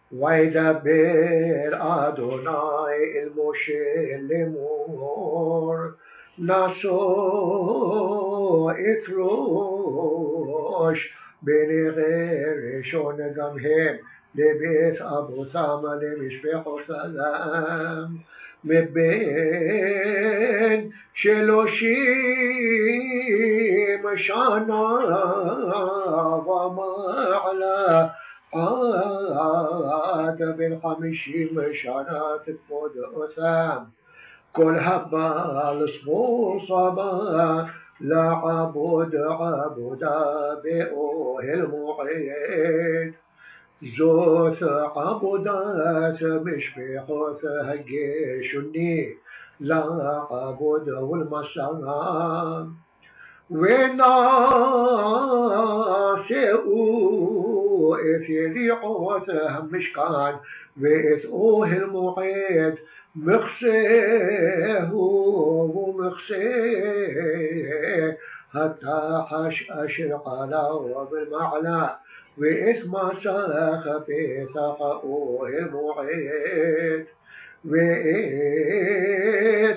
וידבר אדוני אל משה לאמור, נשוא את ראש בני גרשון גם הם לבית אבותם למשפחותם, מבין 30 שנה ומעלה עד בן 50 שנה תפקוד אותם. כל הבא לסבוסבה לעבוד עבודה באוהל מועד, זאת עבודת משפחות הגרשוני לעבוד ולמסע. ונשאו את יריעות המשכן ואת אוהל מועד, מכסהו ומכסה התחש אשר עליו במעלה, ואת מסך פתח אוהל מועד, ואת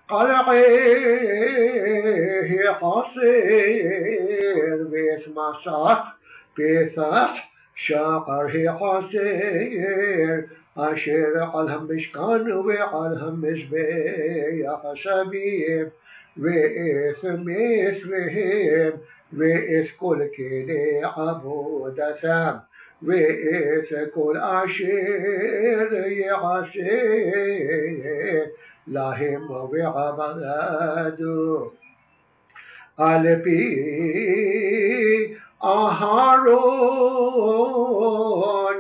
קלעי החצר, ואת מסך פתח שער החצר אשר על המשכן ועל המזבח סביב, ואת מסריהם ואת כל כלי עבודתם, ואת כל אשר יעשה להם ועבדו. על פי אהרון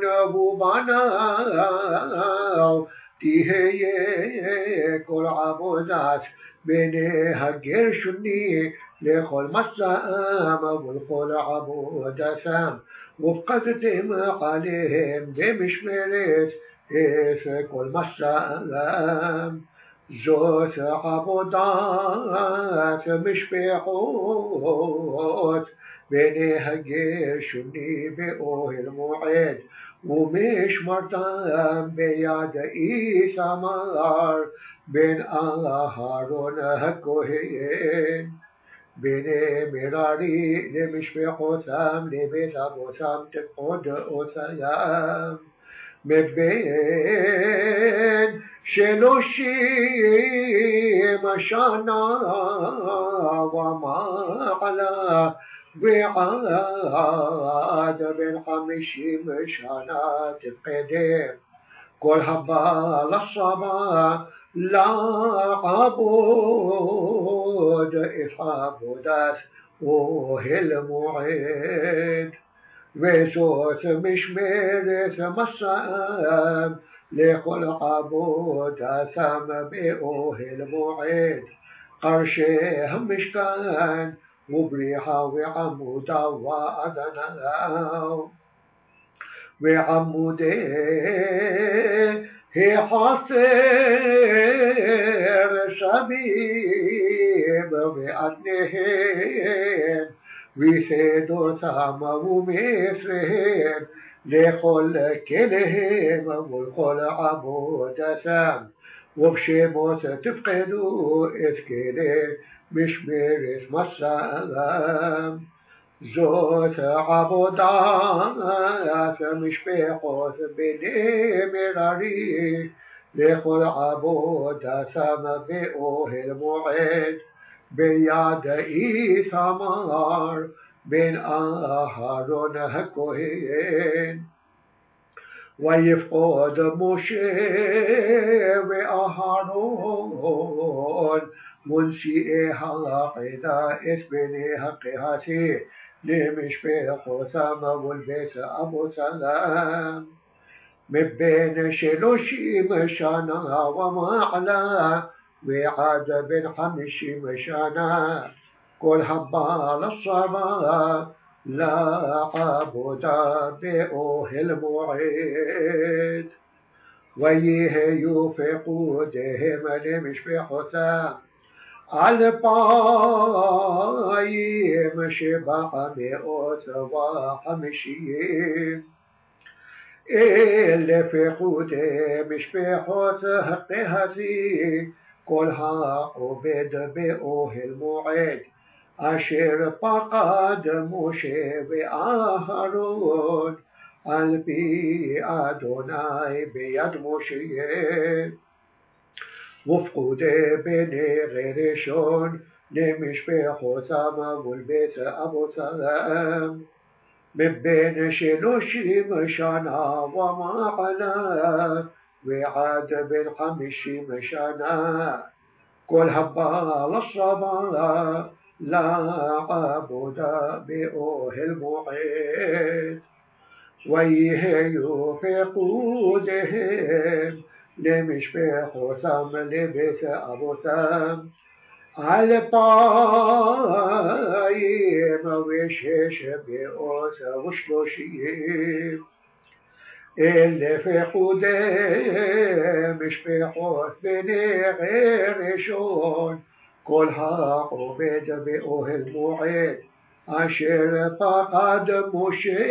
ובניו תהיה כל עבודת בני הגרשוני לכל מסעם ולכל עבודתם, ופקדתם עליהם במשמרת את כל מסעם. זאת עבודת משפחות בני הגרשוני באוהל מועד, ומשמרתם ביד איתמר בן אהרון הכהן. בני מררי למשפחותם לבית אבותם תפקוד אותם, מבין 30 שנה ומעלה ועד בן 50 שנה תפקדם. כל הבא לצבא לעבוד את עבודת אוהל מועד, וזאת משמרת מסעם לכל עבודתם באוהל מועד, קרשי המשכן ובריחה ועמודה ואדניו, ועמודי החצר סביב ואדניהם, ושדותם ומסריהם לכל כליהם ולכל עבודתם, ובשמות תפקדו את כלי משמרת מסעם. זאת עבודת משפחות בני מררי לכל עבודתם באוהל מועד, ביד איתמר בן אהרון הכהן. ויפקוד משה ואהרון מנשיאי העדה את בני הקהתי למשפחותם ולבית אבותם, מבין 30 שנה ומעלה ועד בן 50 שנה, כל הבא לצבא לעבודה באוהל מועד. ויהיו פקודיהם למשפחותם 2,750, אלה פחוד משפחות החזי, כל העובד באוהל מועד, אשר פקד משה ואהרון, על פי אדוני ביד משה. ופקודי בני ראשון למשפחותם ולבית אבותם, מבין 30 שנה ומעלה ועד בן 50 שנה, כל הבא לצבא לעבודה באוהל מועד. ויהיו פקודיהם למשפחותם לבית אבותם 2630. אלה פקודי משפחות בני ראשון, כל העובד באוהל מועד, אשר פקד משה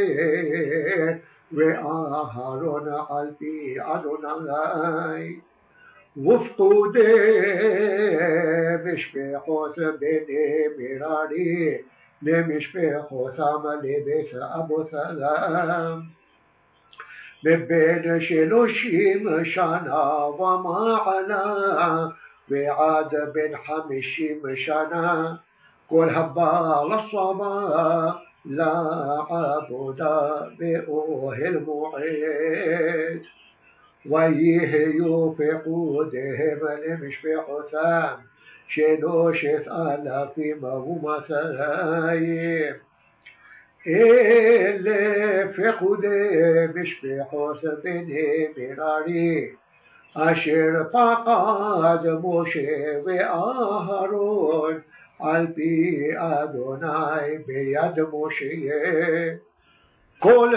ואהרון על פי אדוני. ופקודי משפחות בני מררי למשפחותם לבית אבותם, מבין 30 שנה ומעלה ועד בן 50 שנה, כל הבא לצבא לעבודה באוהל מועד. ויהיו פקודיהם למשפחותם 3200. אלה פקודי משפחות בני מררי, אשר פקד משה ואהרון על פי אדוני ביד משה. כל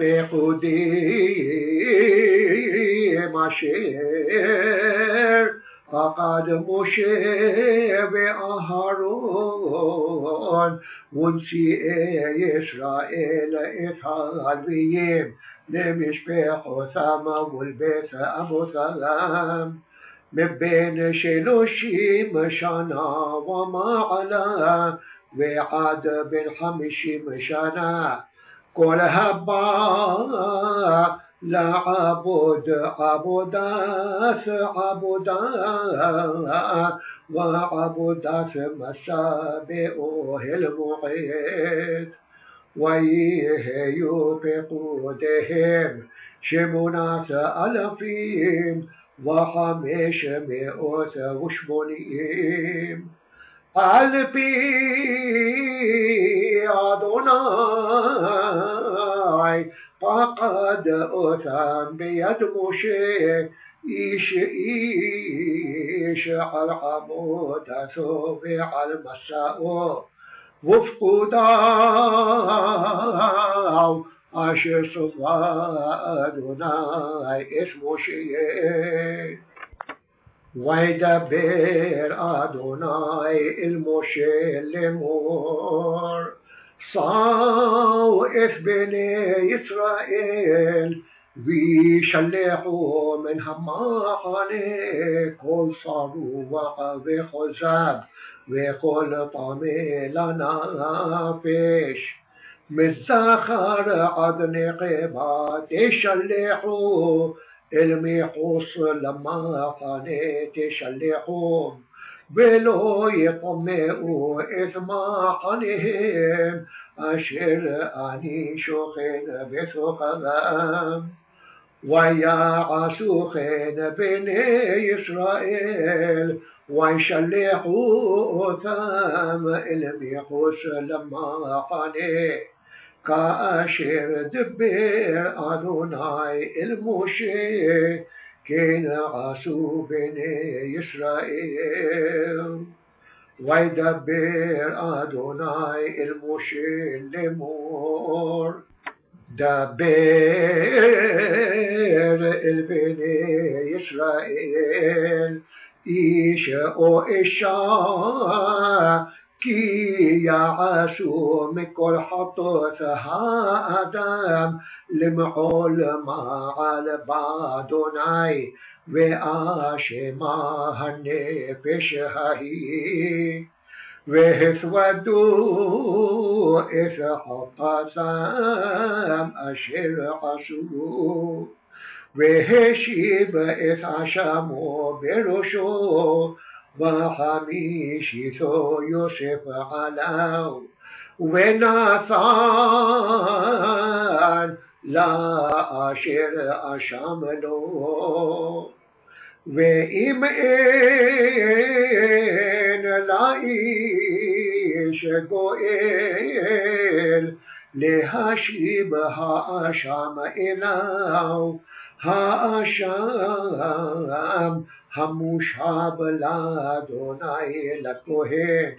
הפקודים אשר פקד משה ואהרון ונשיאי ישראל את הלוויים למשפחותם ולבית אבותם, מבין 30 שנה ומעלה ועד בן 50 שנה, כל הבא לעבוד עבודת ועבודת מסע באוהל מועד. ויהיו פקודיהם 8580, על פי אדוני פקד אותם ביד משה, איש איש על עבודתו ועל מסעו, ופקודיו אשר צווה אדוני את משה. וידבר אדוני אל משה לאמור, שאו את בני ישראל וישלחו מן המחנה כל צרוח וכל זב וכל טמא לנפש, מזכר עד נקבה תשלחו, אל מחוץ למחנה תשלחו, ולא יטמאו את מחניהם אשר אני שוכן בתוכם. ויעשו כן בני ישראל וישלחו אותם אל מחוץ למחנה, כאשר דבר אדוני אל משה, כן עשו בני ישראל. וידבר אדוני אל משה לאמור, דבר אל בני ישראל, איש או אישה כי יעשו מכל חטאת האדם למעול מעל באדוני ואשמה הנפש ההיא והתוודו את חטאתם אשר עשו והשיב את אשמו בראשו וחמישיתו יוסף עליו ונתן לאשר אשם לו ואם אין לאיש גואל להשיב האשם אליו האשם המושב לאדוני לכהן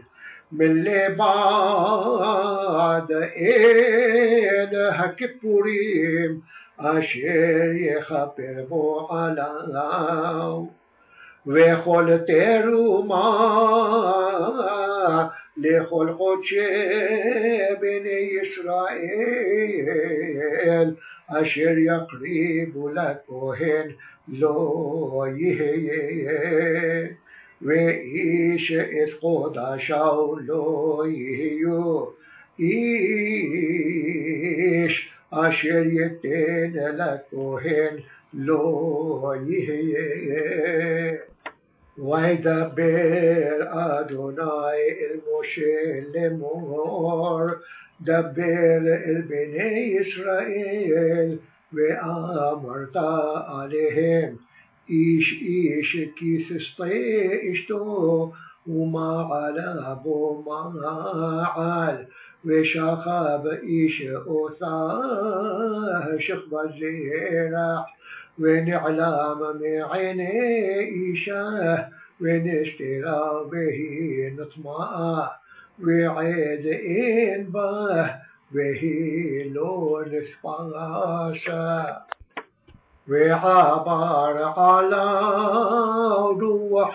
מלבד עד הכיפורים אשר יכפר בו עליו וכל תרומה לכל חודשי בני ישראל אשר יקריבו לכהן לא יהיה ואיש את קודשו לא יהיו איש אשר ייתן לכהן לא יהיה וידבר אדוני אל משה לאמור דבר אל בני ישראל ואמרת עליהם איש איש כי תסטה אשתו ומעלה בו מעל ושכב איש אותה שכבת זרח ונעלם מעיני אישה ונסתרה והיא נטמעה ועד אין בה והיא לא נתפסה ועבר עליו רוח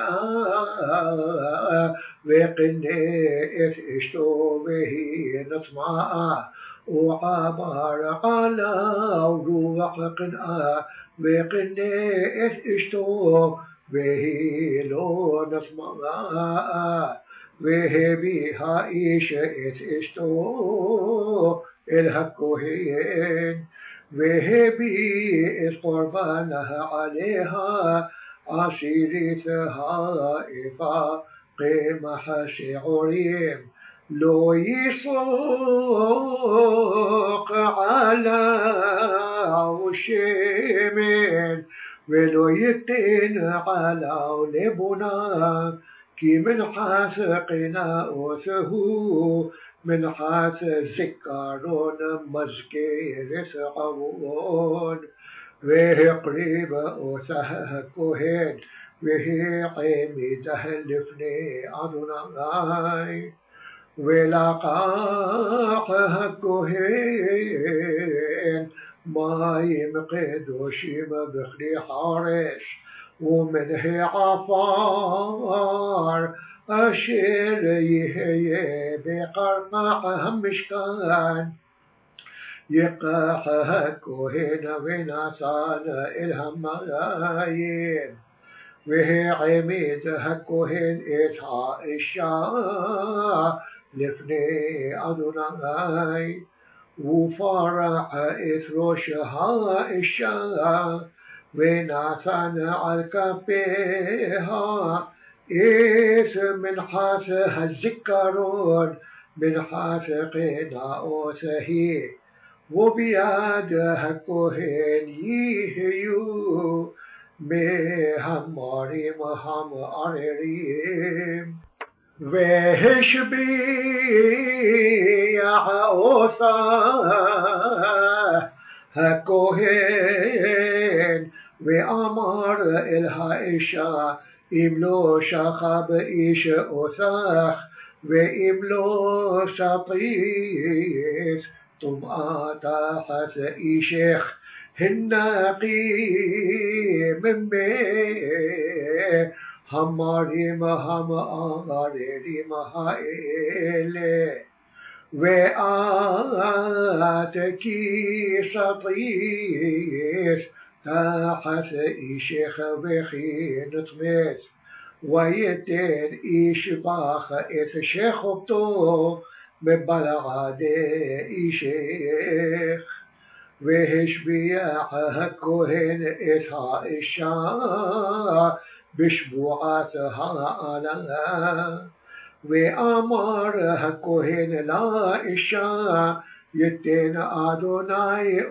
קנאה וקנא את אשתו והיא נטמעה ועבר עליו רוח קנאה וקנא את אשתו והיא לא נטמעה והביא האיש את אשתו אל הכהן והביא את קורבנה עליה עשירית האפה קמח שעורים לא יסוק עליו שמן ולא ייתן עליו לבונה כי מנחת קנאותו מנחת זיכרון מזכרת עוון והקריב אותה הכהן והעמידה לפני אדוני ולקח הכהן מים קדושים בכלי חרש ומן העפר אשר יהיה בקרקע המשכן ייקח הכהן ונתן אל המים והעמיד הכהן את האישה לפני אדוני ופרח את ראש האישה ונתן על כפיה את מנחת הזיכרון מנחת קנאות היא וביד הכהן יהיו מהמרים המערערים והשביע אותה הכהן ואמר אל האישה אם לא שכב איש אותך ואם לא שתית טומאה תחת אישך הנקי ממך هماریم هم آریم هائله وآت كي سطيس تحت إيشيخ بخي نطمس ويتن إيش باخ إت شيخ بتو ببلغاد إيشيخ وهشبيع هكوهن إتها إشا بشبوعاتها أنا وأمر هكوهن لا إشا يتن أدوناي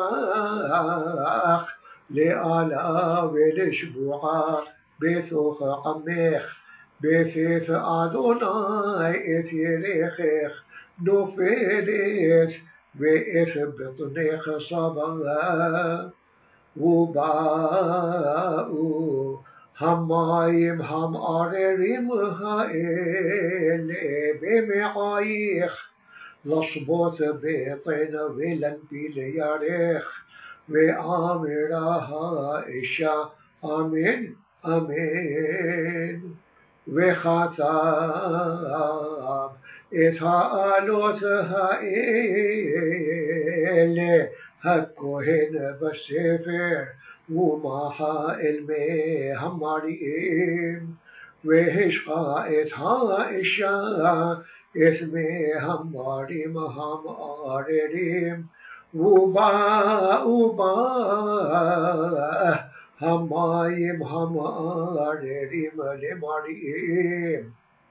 أوساخ لألا ولشبوعا بثوخ عميخ بثيث أدوناي إتيريخيخ نوفيديس وإث بطنيخ صبا وباء همايم هم أريم هائل بمعايخ لصبوت بيطين ولن بلياريخ وآمرها إشا آمين آمين وخطاب إتهالوت هائل هكوهن بسفر وماها المي هماريم وهشقا إتها إشا إثمي هماريم هم آرريم وبا همايم هم آرريم لماريم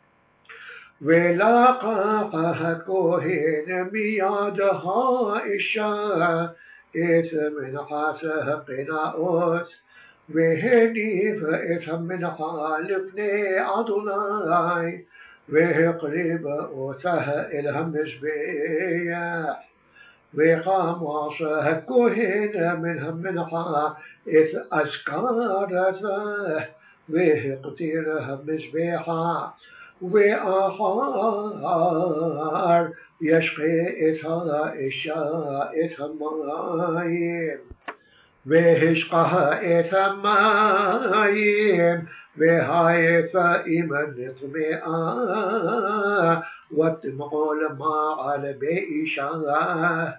ولاقاها كوهن ميادها إشا إثم من حاسه قناؤت وهني فإثم من حالفني أدوناي وهقرب أوته إلهم مزبيح وقام وصه كوهن منهم منها إث أسكارته وهقتيرهم مزبيحا وآخر يشقي إثا إشاء إثمايم وهشقها إثمايم وهايفا إيمان نطمئا واتمقول ما على بإشاء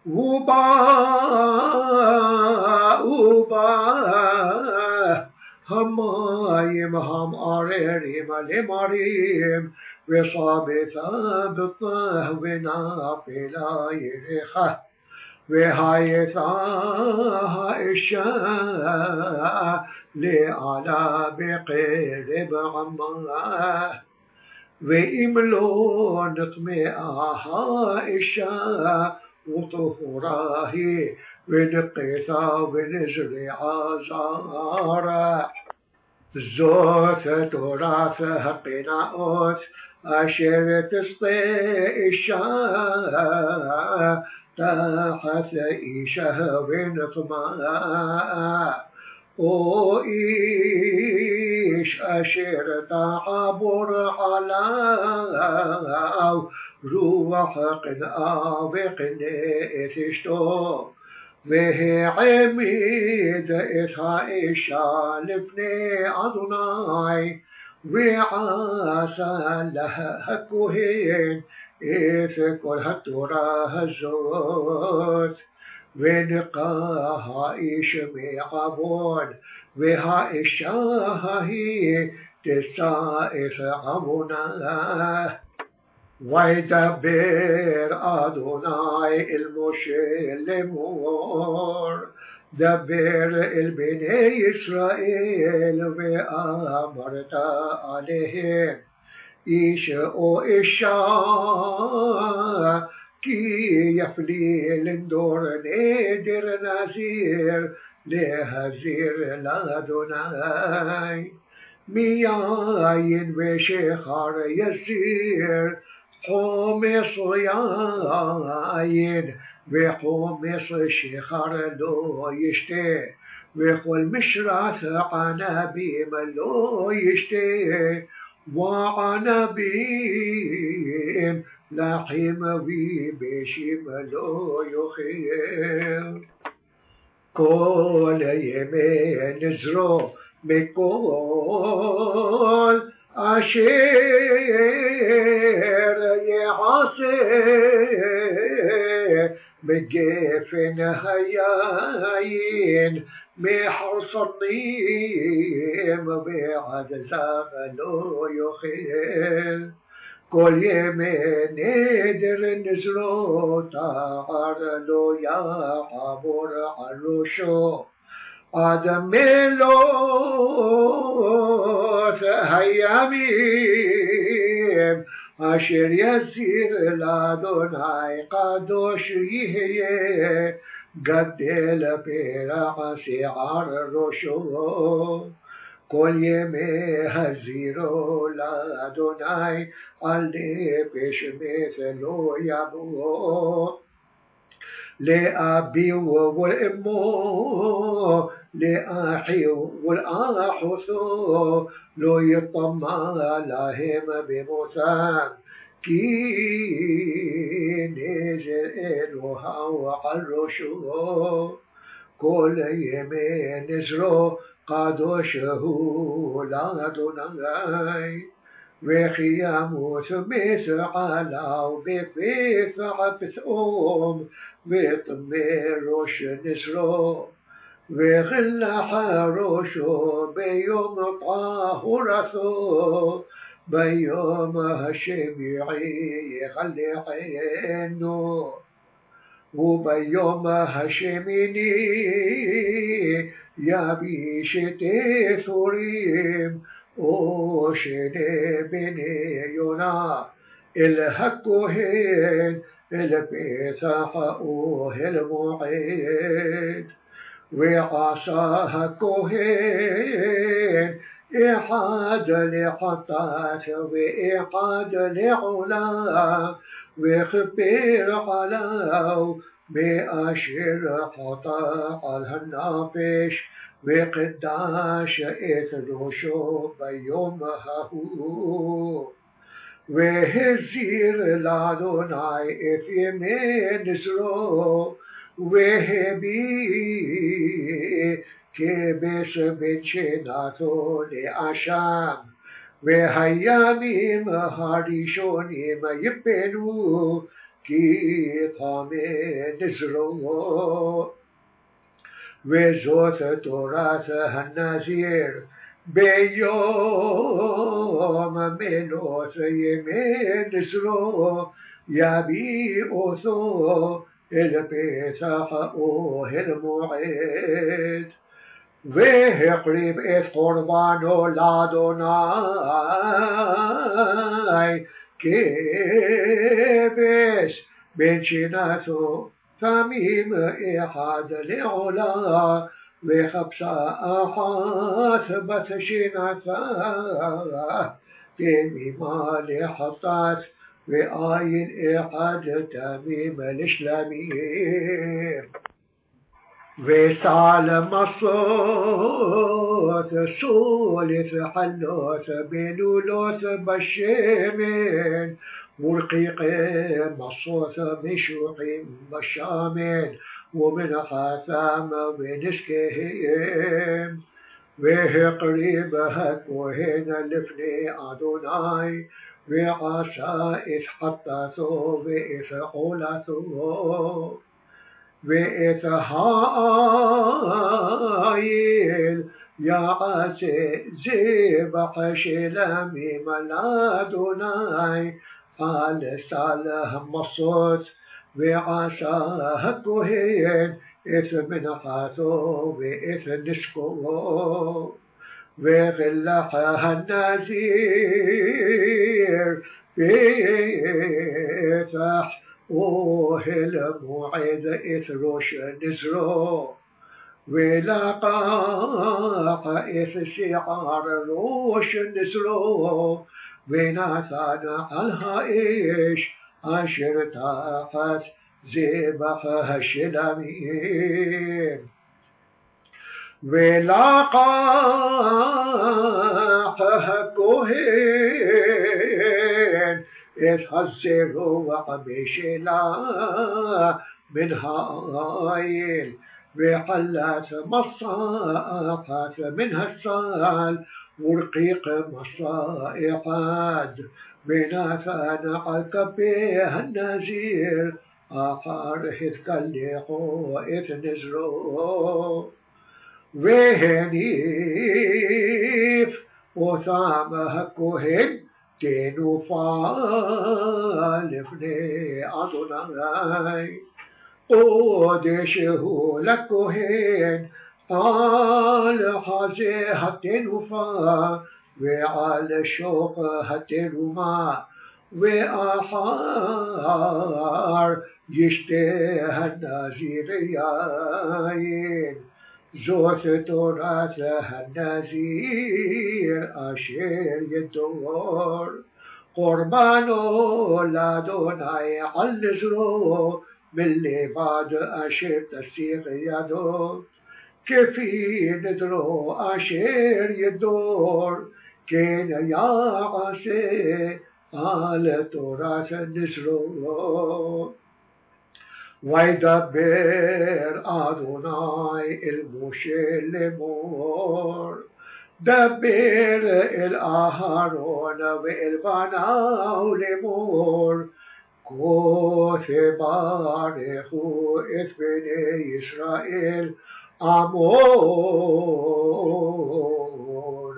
وبا همايم هم أريريم لمريم وصابتا بطه ونافلا يريخه وهايثا إشاء لعلى بقرب عماه وإملو نطمئها إشاء وطهراه ونقيثا ونزرع زارع زوت تراث قناؤت أشر تسطي إشاء تحت إيشه ونطماء او إيش أشر تعبر على روح قناء بقناء تشتو وهي عميد إتها إشا لفني أدوناي وعاسى لها هكوهين إث كل هتورا هزوت ونقاها إيش ميقابون وها إشاها هي تسائف عمنا ويدبر أدوناي المشلمور دبر البني إسرائيل وأمرت عليهم إيش أو إشا كي يفلي لندور نادر نازير لهزير لادوناي مياين وشخار يزير حومص ياين وحومص شخار لو يشتي وخل مشرات عنابيم لو يشتي وعنابيم لحيم وبشيم لو يخير كل يمين نزرو מכל אשר יעשה מגפן היין מחרסונים ועד זב לא יאכל כל ימי נדר נזרות לא יעבור על ראשו עד מלות הימים אשר יזיר לאדוני קדוש יהיה גדל פרח שיער ראשו כל ימי הזירו לאדוני על נפש מת לא יבוא לאביו ולאמו לאחיו ולאחותו לא יטמע להם במותם כי נזר אלוהיו על ראשו כל ימי נזרו קדוש הוא לאדוני וכי ימות מסעליו בפתח פתאום וטמא ראש נזרו וחלח ראשו ביום טהרתו ביום השביעי יחלחנו וביום השמיני יביש את יצורים או שני בני יונה אל הכהן אל פתח אוהל מועד ועשה הכהן אחד לחטאת ואחד לעולה וכפר עליו מאשר חטא על הנפש וקדש את ראשו ביום ההוא והזיר לאדוני את ימי נזרו והביא כבש בן שנתו לאשם והימים הראשונים יפלו כי טמא נזרו וזאת תורת הנזיר ביום מלות ימי נזרו יביא אותו אל פתח אוהל מועד והקריב את קורבנו לאדוני כבש בן שנתו תמים אחד לעולה וחפשה אחת בת שנתה תמימה לחטאת ועין אחד תמים לשלמים וסל מסות סולת חלות בנולות בשמן מרقيقי מסות משוחים בשמן ומנחתם ונשקיהם והקריב הכהן לפני אדוני ועשה את חטאתו ואת עולתו ואת העיל יעשה זבח שלמים לאדוני על סל המסות ועשה הכהן את מנחתו ואת נשקו וחילח הנזיר פתח אוהל מועד את ראש נזרו ולקח את שיער ראש נזרו ונתן על האש אשר תחת זבח השלמים ולקח הכהן את הזרוע בשלה מן העיל وحلت مصاحات منها السال ورقيق مصائحات بنافان عالكبيه النزير آخر هتكلقو اتنزلو وهنيف وثامه كهن تنوفا لفني أدوناي قدشه لكهن على حزي هتنوفا وعلى شوق هتنوما وآحار يشتهى النازيريين زوت تراثها النذير أشير يدور قربانو لادوناي علزرو باللي بعد أشير تسيغ يدو كفي ندرو أشير يدور كين يا عسي على تراث نسرو ويدبر أدوناي الموشي لمور دبر الأهرون والبناو لمور كوث بارخو إثبني إسرائيل أمور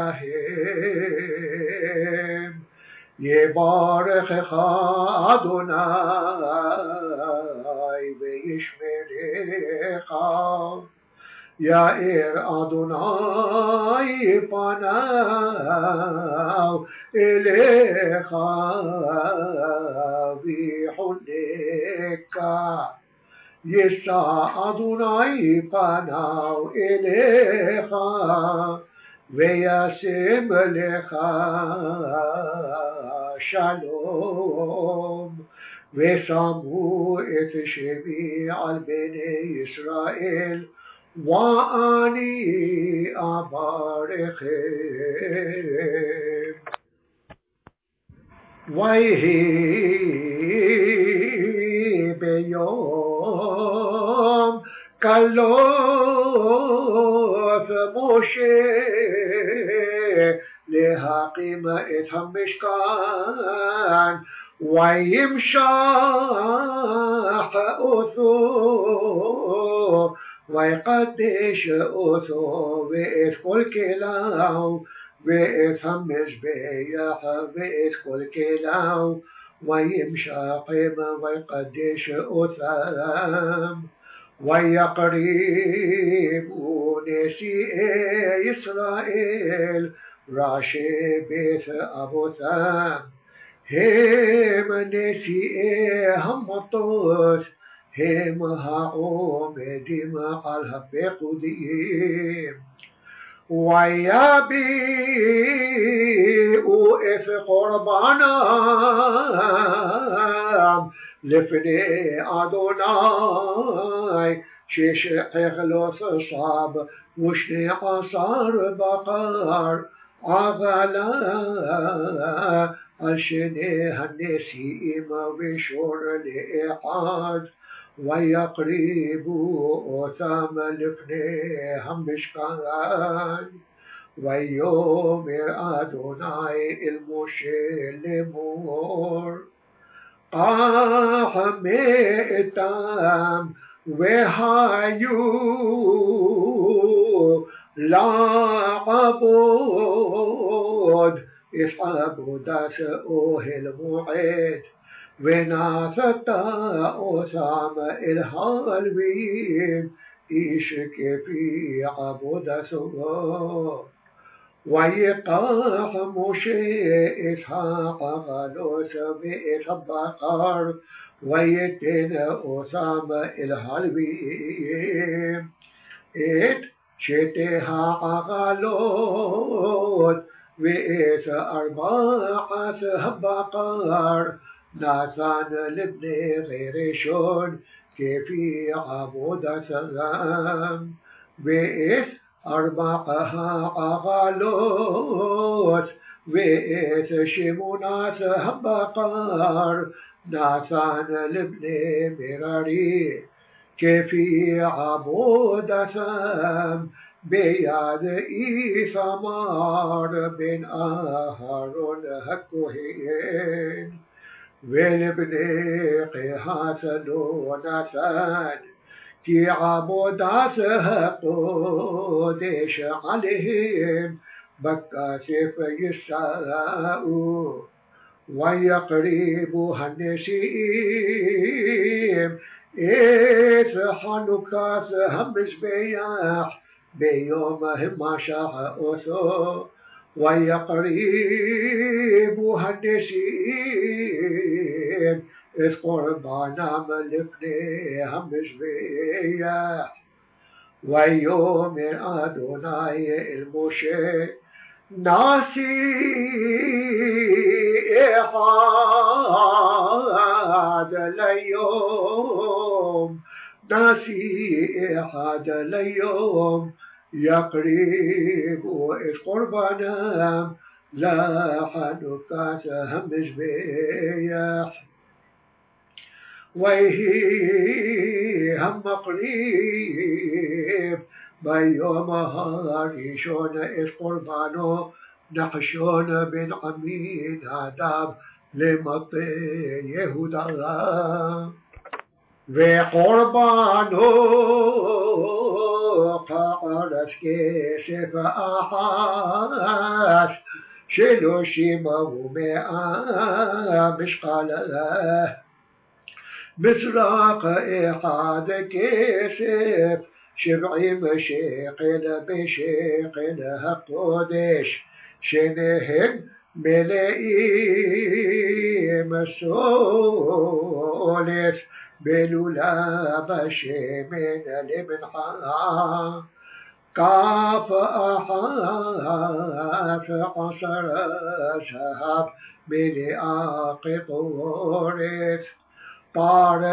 لهم يبارخ أدوناي ويشمرخ يائر أدوناي فناو إليخ بحلك يسع أدوناي فناو إليخ ويسم لك שלום ושמו את שמי על בני ישראל ואני אברכם ויהי ביום כלוף משה להקים את המשכן וימשח אותו ויקדש אותו ואת כל כליו ואת המזבח ואת כל כליו וימשחם ויקדש אותם ויקריבו נשיאי ישראל ראשי בית אבותם הם נשיאי המטות הם העומדים על הפקודים ויביאו את קורבנם לפני אדוני 16 סב ו12 בקר עגלה על שני הנשיאים ושור לאחד ויקריבו אותם לפני המשכן ויאמר אדוני אל משה לאמור קח מאתם והיו לעבוד את עבודת אוהל מועד ונתת אותם אל הלוויים איש כפי עבודתו ויקח משה את העגלות ואת הבקר ויתן אותם אל הלוויים את שתי העגלות ואת 4 הבקר נתן לבני ראשון כפי עבודתם ואת 4 העגלות ואת 8 הבקר נתן לבני מררי كفي عبود ثم بيد إيثمار بن أهرون هكوهين والبني قهات نوناثان كي عبوداتها قدش عليهم بكاسف يساءوا ويقربوا النسيم إذ حنكاس همس بياح بيومهم ما شاء أثو ويقربوا النسيم إذ قربانا ملفني همس بياح ويوم أدوناي المشي ناسي إحاد اليوم ناسي إحاد اليوم يقرب إذ قربنا لا حنكات همز بيح ويهي هم قريب بيوم هاريشون إذ قربانو نحشون بن عمين عداب لمطي يهودا وقربانو قارس كيسف أحاس شلوشيم ومئة مشقاله مزراق إحاد كيسف 70 شيقل بشيقل هقودش شنهم ملئي مسولس بلولا بشمن لمنحا كاف أحاف عصر شهاب ملئا قطورس طار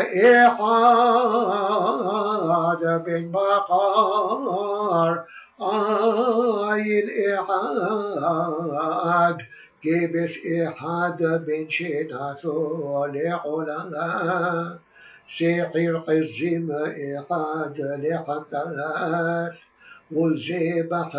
إحاد بن بقار آيل إحاد كبس إحاد بن شناسو لعلا سيحير قزم إحاد لحمداس والزبح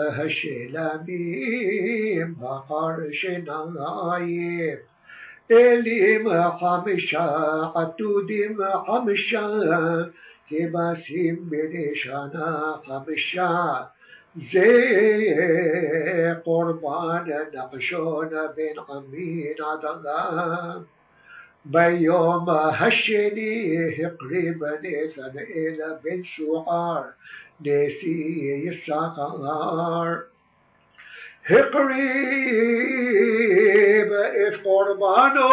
هشلاميم بقار شنايم إليم حمشا عتوديم حمشا كباسيم بنشانا حمشا زي قربان نقشون بن عمين عدنا بيوم هشني قريبا نيسان إلى بن سعار نسي يساقار قريب إذ قربانو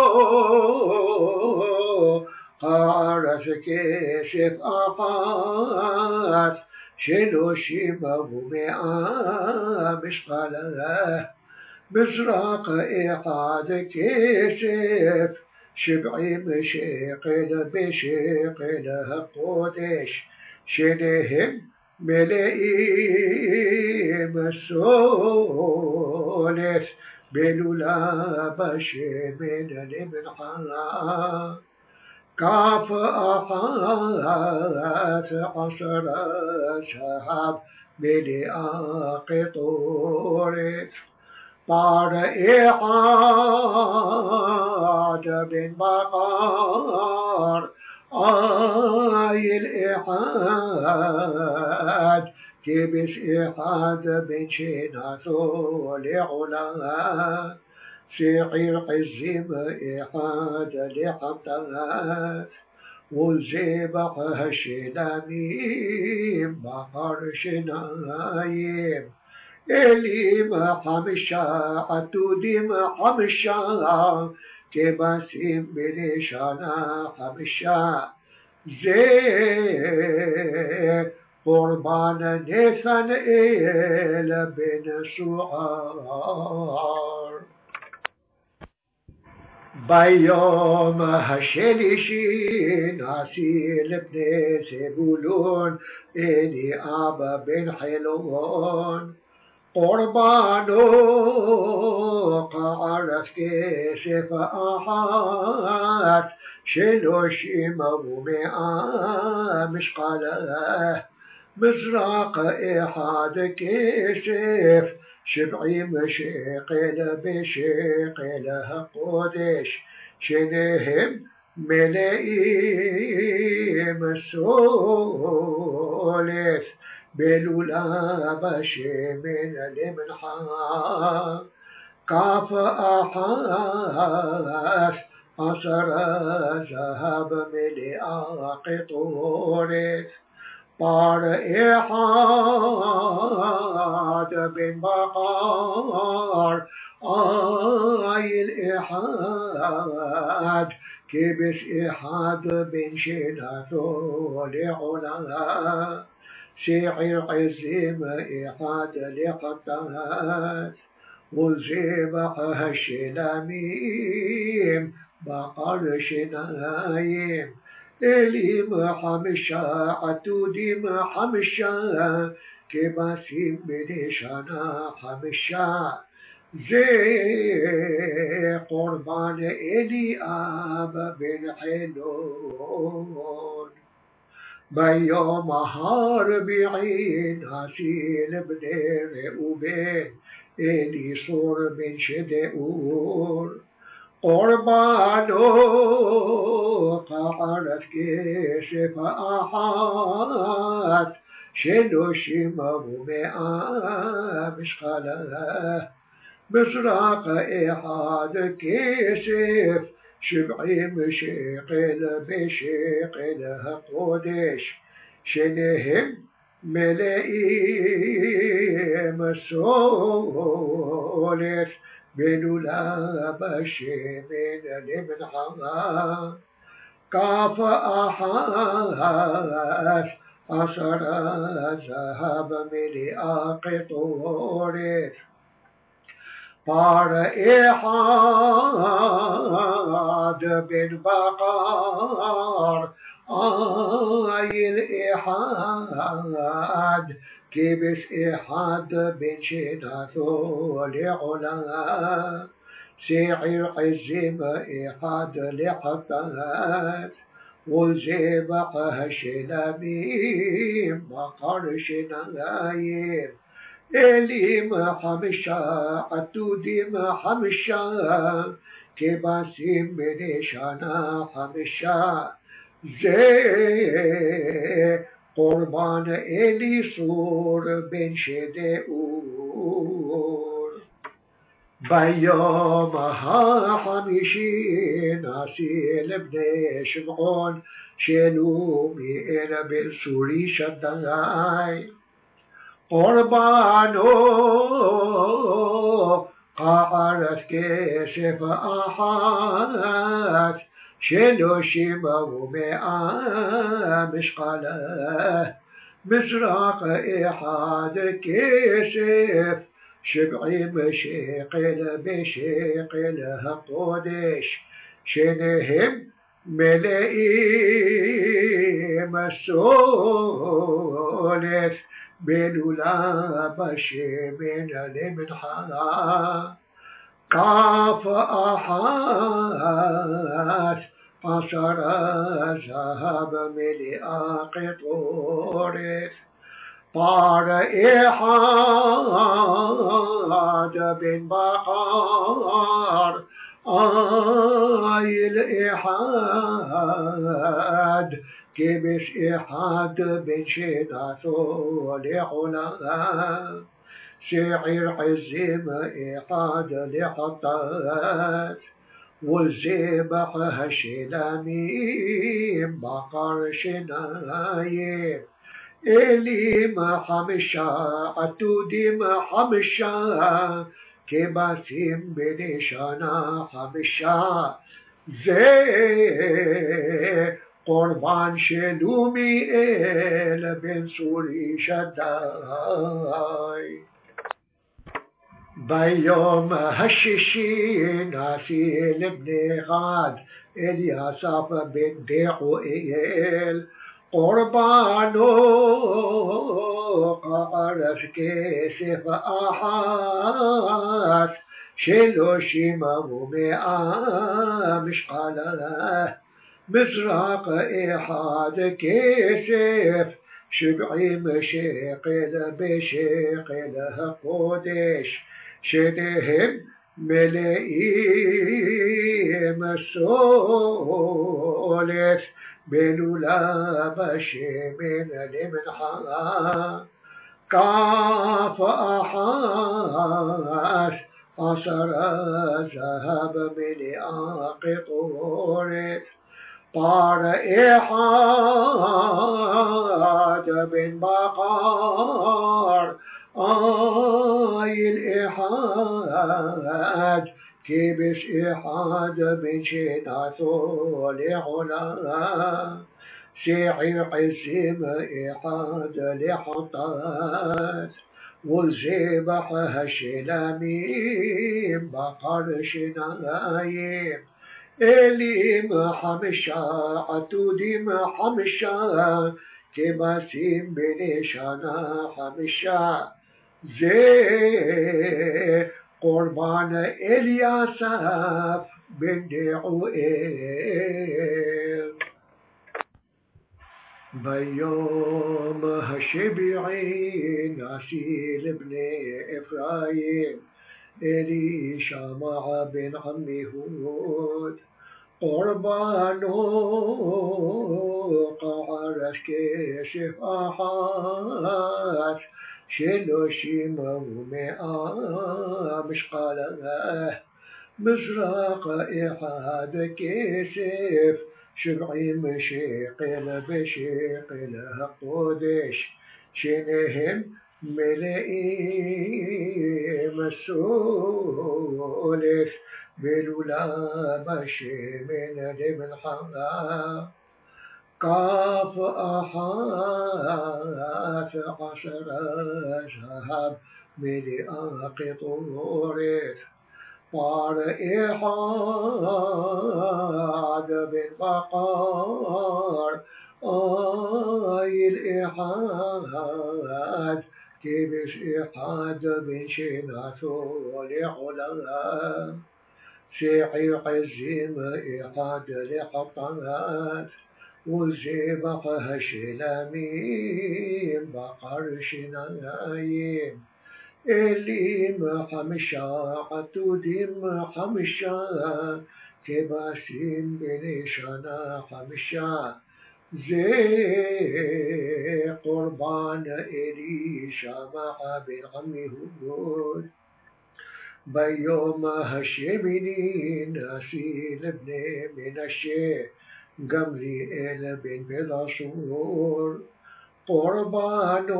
قارس كيسف أقاس شلوشيم ومئة مشقاله مزراق إحاد كيسف 70 شيقل بشيقل هقودش شنهم ملئي مسولس بلولا بشمن لمنحا كاف أحاس عصر شهاب ملئا قطورس طار إحاد بن بقار آيل إحاد كبس إحاد بن شناسو لعلا سيحير قزم إحاد لحمداس والزبح هشلاميم بقر شنايم إليم حمشا عتوديم حمشا كباسيم بنشانا حمشا زي قربان نيسان إلى بن سعار بيوم هشلشي ناسيل بن سبولون إلي أبا بن حلوان قربانو قارس كيسف أحاد שלושים ומאה משקלה, מזרק אחד כסף, 70 שקל בשקל הקודש, שניהם מלאים סולת, בלולה בשמן למנחה, כף אחת 10 זהב מלאה קטורת, פר אחד בן בקר, איל אחד, כבש אחד בן שנתו לעולה, שעיר עזים אחד לחטאת, וזבח השלמים בקר שניים, אלים 5 עתודים 5, כבשים בני שנה 5, זה קורבן אליאב בן חילון. ביום הרביעי נשיא לבני ראובן, אליסור בן שדאור, קורבנו קערת כסף אחת, 30 ומאה משקלה, מזרק אחד כסף, 70 שקל בשקל הקודש, שניהם מלאים סולת, בלולה בשמן למנחה, כף אחת 10 זהב מלאה קטורת, פר אחד בן בקר, איל אחד, כבש אחד בן שנתו לעולה, שעיר עזים אחד לחטאת, וזבח השלמים בקר שניים, אלים 5 עתודים 5, כבשים בני שנה 5, זה קורבן אליסור בן שדאור. ביום החמישי נשיא לבני שמעון, שלו מאל בן סורי שדי, קורבנו קערת כסף אחת, 30 ומאה משקלה, מזרק אחד כסף, 70 שקל בשקל הקודש, שניהם מלאים סולת, בלולה בשמן למנחה, כף אחת 10 זהב מלאה קטורת, פר אחד בן בקר, איל אחד, כבש אחד בן שנתו לעולה, שעיר עזים אחד לחטאת, וזבח השלמים בקר שניים, אלים 5 עתודים 5, כבשים בני שנה 5, זה קורבן שלומיאל בן סורי שדי. ביום השישי נשיא לבני גד, אליאסף בן דחואל, קורבנו קערת כסף אחת, 30 ומאה משקלה, مزرعة إحاد كسف 70 شقل بشقل قدش شنهم ملئيم السولف بلولا بشمن لمنحا كاف أحاس عصر ذهب ملئا قطور طار إحاد بن بقار الإحاد كبش إحاد بن شناثو لعلا سعر عزم إحاد لحطات والزبح هشلاميم بقر شنايم إليم حمشا عتوديم حمشا كباسيم بنشانا حمشا زي قربان إلياساف بن دعوئيل بيوم هشبعين نسيل ابن إفرايم إليشامع بن عمي هود قربانو قعرش كشف أحاس شلوشيم ومئة مش قاله مزرق إحاد كسف 70 شقل بشقل قدش شنهم ملئيم السولف بلولا بشمن لمنحا كاف أحاس عشر ذهب ملئا قطور طار إحاد بن بقار الإحاد كبش إحاد بن شناثو لعلا سعر عزم إحاد لحطات والزبق هشلاميم بقر شنايم إليم حمشا عتوديم حمشا كباسيم بنشانا حمشا زي قربان إليشا مع بن عمي هود بيوم هشمني نسيل ابن منشي جمليل بن بلاشور قربانو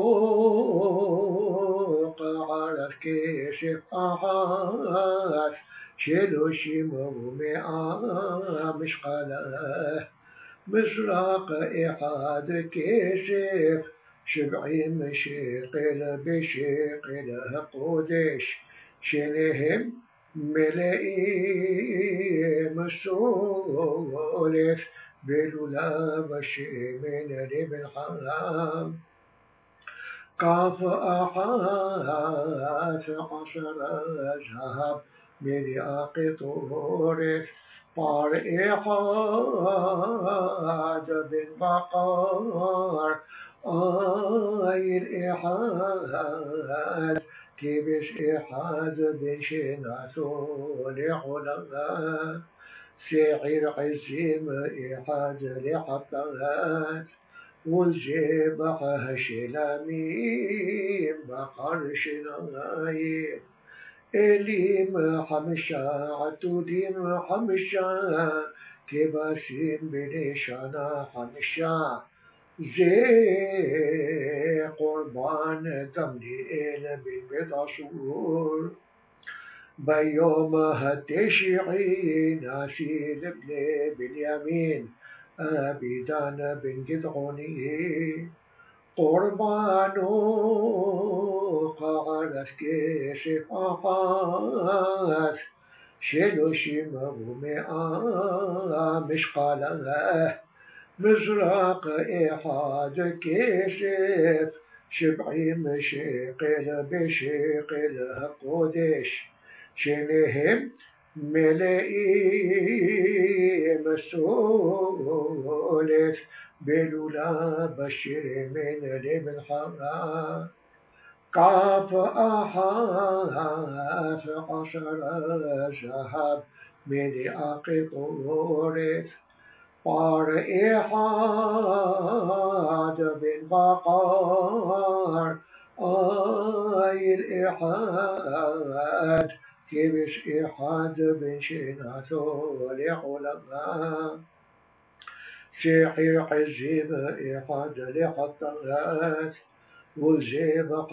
قعرت كشف أحاس شلوشيم ومئة مش قاله مزرق إحاد كشف 70 شقل بشقل قدش شنهم ملئيم السولف بلولا بشمن لمنحا كاف أحاس عشر ذهب ملئا قطور طار إحاد بن بقار الإحاد كبش إحاد بن شناثو لعلا سعر عزم إحاد لحطات والزبح هشلاميم بقر شنايم إليم حمشا عتوديم حمشا كباسيم بنشانا حمشا زي قربان جمليل بن شهور بيوم التشعين نسيل ابن بنيامين أبيدان بن جدعوني قربانو قعدت كشف أحاس شلوشيم ومئة مش قاله مزرق إحاد كشف 70 شقل بشقل قدش شنهم ملئي مسؤولة بلولا بشر من لبن حرام كعف أحاف عشر ذهب ملء قطورة إحاد بالبقار آي الإحاد كبش إحاد بن شناتو لعلماء شيحي حزيب إحاد لحطات وزيبق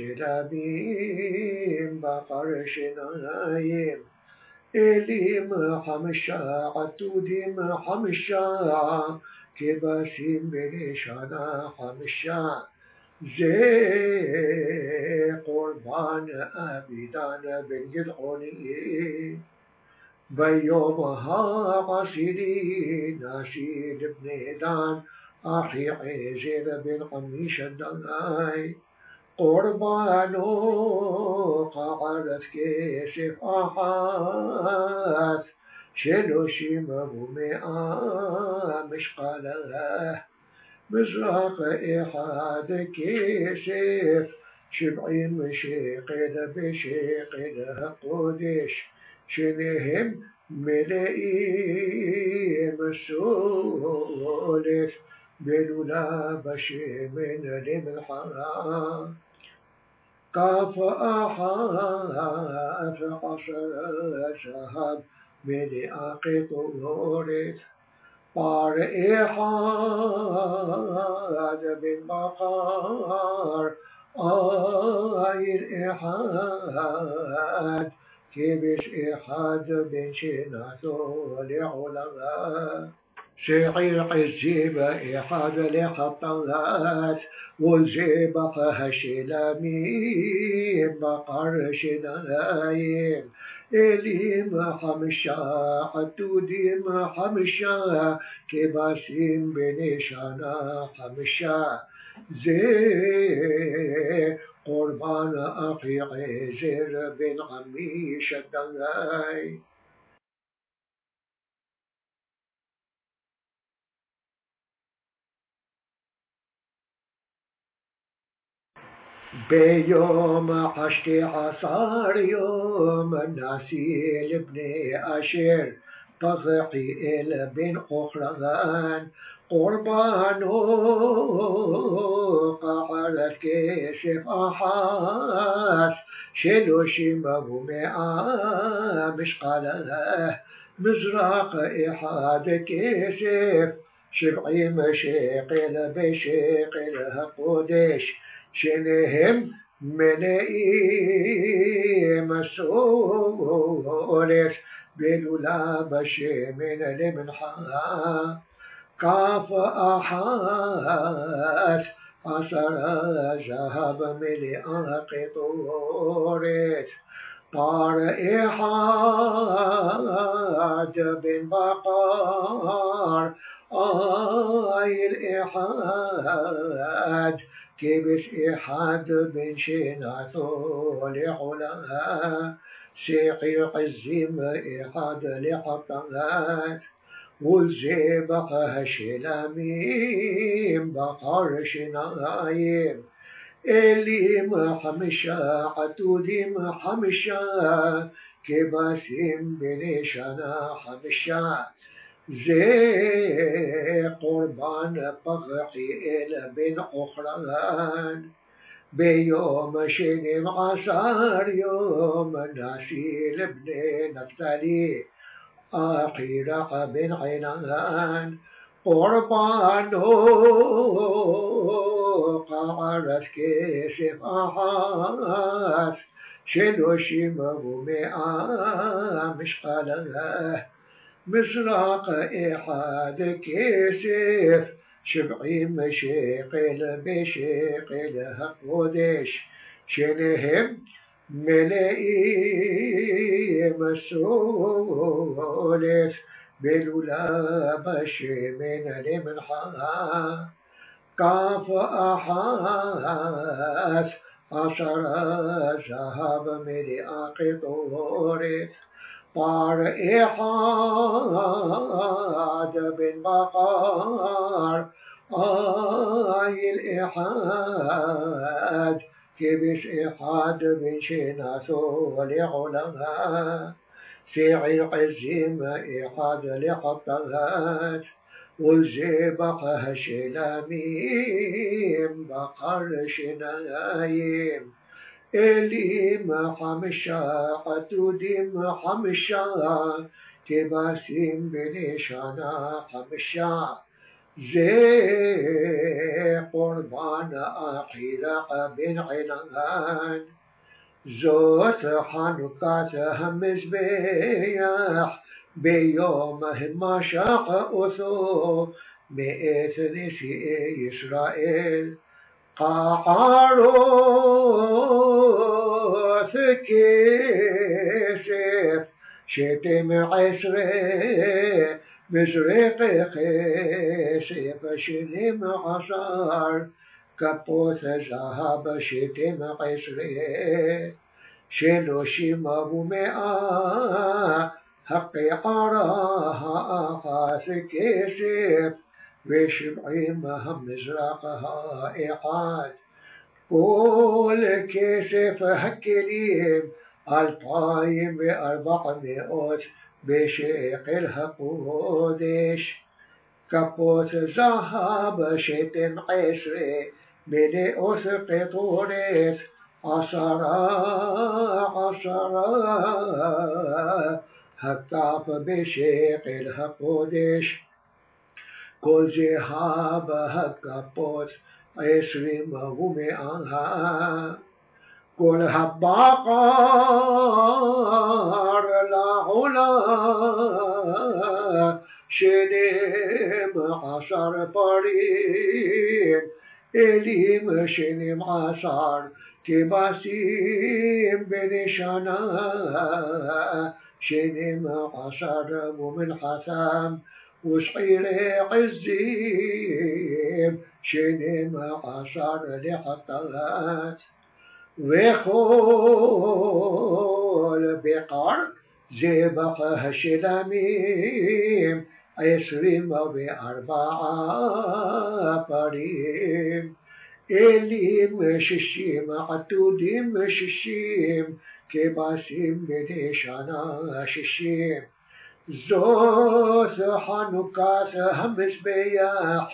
هشلابيم بقر شنايم إليم حمشا عتوديم حمشا كباسيم بلشانا حمشا زي قربان أبيدان بن جدعوني بيومها عصيري ناشيد بن دان أخي عزيز بن عمي شدناي قربانو قعدت كيسف أحد شلوشي مبومئة مش قاله مزرق إحاد كيسف شبعين مشيقد بشيقد قدش شنهم ملئي مسؤولة بلولا بشي من لملحرام كاف أحاف عشر شهب ملئ قطورة إحاد بالبقار آي الإحاد كبش إحاد بن شناتو لعلماء شعير عزيبة إحاد لحطلات وزيبق هشلاميم بقر شنايم إليم حمشا عتوديم حمشا كباسيم بنشانا حمشا زي قربان أخي عزير بن عمي شدناي بيوم 11 يوم ناسي لبني أشير تضحي بن أخران قربانه قعدت كشف أحاس شلوشي مبومئة مش قاله مزرق إحاد كشف شبعي مشيقل بشيقل قدش شنهم ملئي مسؤولة بلولا بشي من المنحى كاف أحات عشر ذهب ملء قطورة طار إحاد بن بقار آي الإحاد كبش إحاد بن شناتو لعلماء سيقي عزيم إحاد لحطات وزيبق هشلاميم بقر شنايم إليم حمشا عتوديم حمشا كباسيم بنشانا حمشا زي قربان بغحي إلى بن أخران بيوم 12 يوم ناسي لبن نفتالي أخيرا بن عنان قربانه قعدت كشف أحاس شلوشي مبومئة مش قاله مزرق إحاد كيسف شبعي مشيقل بشيقل قدش شنهم ملئي مسؤولة بلولا بشي من المنحى كاف أحاس عشر ذهب ملء قطورة طار إحاد بن بقار الإحاد كبش إحاد بن شناسو لعلماء سيعي عزيم إحاد لحطهات والزبقه شلاميم بقر شنايم إليم حمشا قتوديم حمشا تباسيم بنشانا حمشا زي قربان أحيلق بن عنان زوت حنكات همز بيح بيومهم ما شاق أثو مئت نسي إسرائيل قعروث كيسف شتم عسري مزرق خيسف شنم عصار كبوث ذهب شتم عسري شلوشم ومئة حقي عراها خاث كيسف وشبعين هم مزرقها إحاد كل كيسف هكليم 2400 بشيق الهقودش كبوت ذهب شتم عسري ملئوس قطوريس 10 هكاف بشيق الهقودش كل ذهب هكبوت 20 كل هبقار لعلا شنم 10 برين إليم شنم 10 تباسيم بنشانا شنم 10 ومن حسام وصعير عزيم شنم 10 لحطات وخول بقر زبقه شلاميم 24 بريم إليم ششيم عتوديم ششيم كباسيم بنشانا ششيم زوث حنكاث همس بياح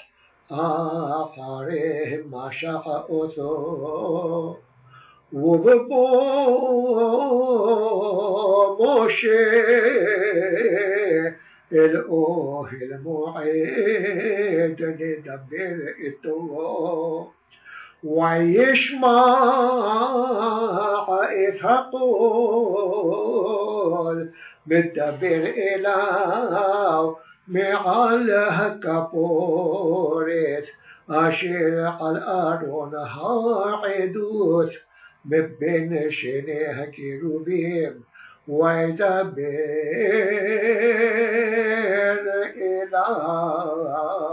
آخرهم ما شاق أثو وببو موشي الأوه المعيد ندبر إتو ويشمع إثقول متدبر إله معلها كبوريت أشير على الأرض عدوث مبين شنيه كيروبيم ويدبر إله